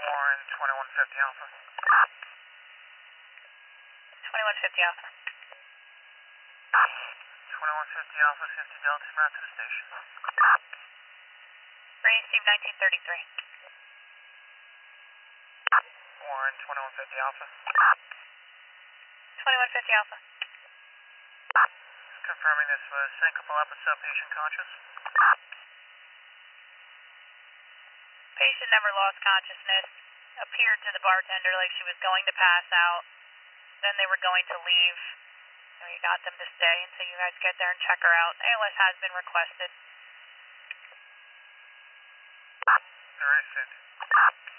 Warren, 2150 Alpha. 2150 Alpha. 2150 Alpha, 50 Delta, route to the station. Rain Steve 1933. Warren, 2150 Alpha. 2150 Alpha. Confirming this was syncopal episode, patient conscious. Patient never lost consciousness. Appeared to the bartender like she was going to pass out. Then they were going to leave. And we got them to stay until you guys get there and check her out. ALS has been requested. Alright, 50.